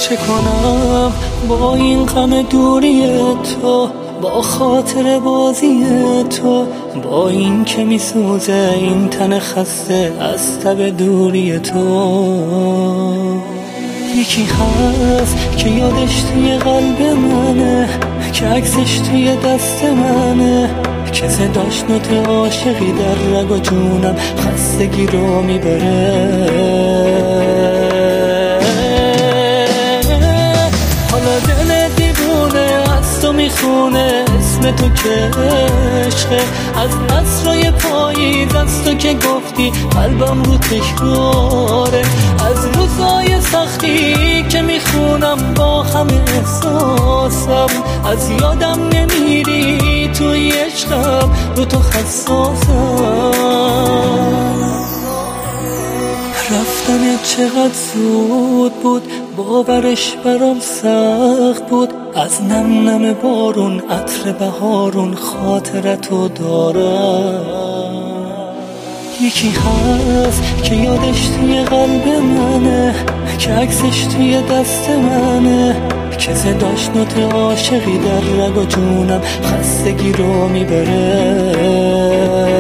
چه کنم با این غم دوری تو، با خاطر بازی تو، با این که میسوزه این تن خسته از تب دوری تو. یکی هست که یادش توی قلب منه، که عکسش توی دست منه، که صداش نوت عاشقی در رگ و جونم خستگی رو میبره. حالا دل دیوونه از تو میخونه اسم تو که عشقه، از عصرهای پاییز از تو که گفتی قلبم رو تکراره، از روزای سختی که میخونم با همه احساسم، از یادم نمیری توی عشقم رو تو حساسم. رفتن چقدر زود بود باورش برام سخت بود، از نم نم بارون عطر بهارون خاطرتو دارم. یکی هست که یادش توی قلب منه، که عکسش توی دست منه، که صداش نوت عاشقی در رگ و جونم خستگی رو میبره.